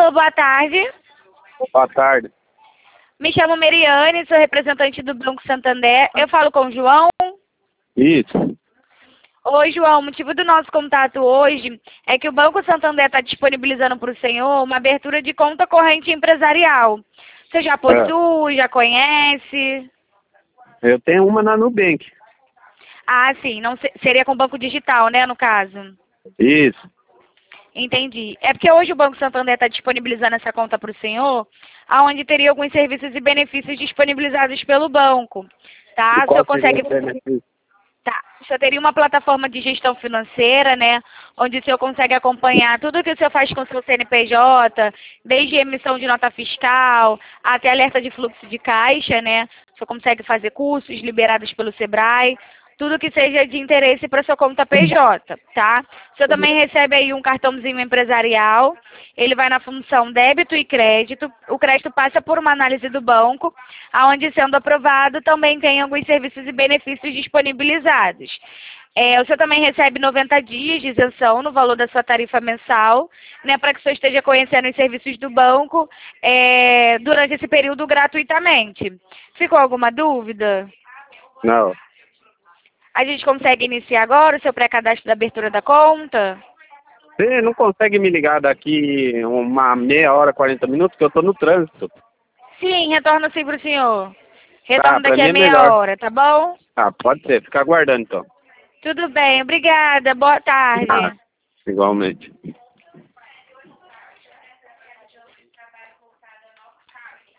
Alô, boa tarde. Boa tarde. Me chamo Meriane, sou representante do Banco Santander. Eu falo com o João. Isso. Oi, João. O motivo do nosso contato hoje é que o Banco Santander está disponibilizando para o senhor uma abertura de conta corrente empresarial. Você já possui, já conhece? Eu tenho uma na Nubank. Ah, sim. Não seria com banco digital, né, no caso? Isso. Entendi. É porque hoje o Banco Santander está disponibilizando essa conta para o senhor, onde teria alguns serviços e benefícios disponibilizados pelo banco. Tá? E O senhor qual seria consegue. o benefício? Tá. O senhor teria uma plataforma de gestão financeira, né? Onde o senhor consegue acompanhar tudo o que o senhor faz com o seu CNPJ, desde emissão de nota fiscal até alerta de fluxo de caixa, né? O senhor consegue fazer cursos liberados pelo Sebrae, tudo que seja de interesse para sua conta PJ, tá? O senhor também recebe aí um cartãozinho empresarial, ele vai na função débito e crédito, o crédito passa por uma análise do banco, aonde sendo aprovado também tem alguns serviços e benefícios disponibilizados. O senhor também recebe 90 dias de isenção no valor da sua tarifa mensal, né, para que o senhor esteja conhecendo os serviços do banco durante esse período gratuitamente. Ficou alguma dúvida? Não. A gente consegue iniciar agora o seu pré-cadastro da abertura da conta? Você não consegue me ligar daqui uma meia hora, 40 minutos, que eu tô no trânsito. Sim, retorno sim para o senhor. Tá, Retorno pra daqui mim a é meia melhor. hora, tá bom? Ah, pode ser. Fica aguardando, então. Tudo bem, obrigada. Boa tarde. Igualmente.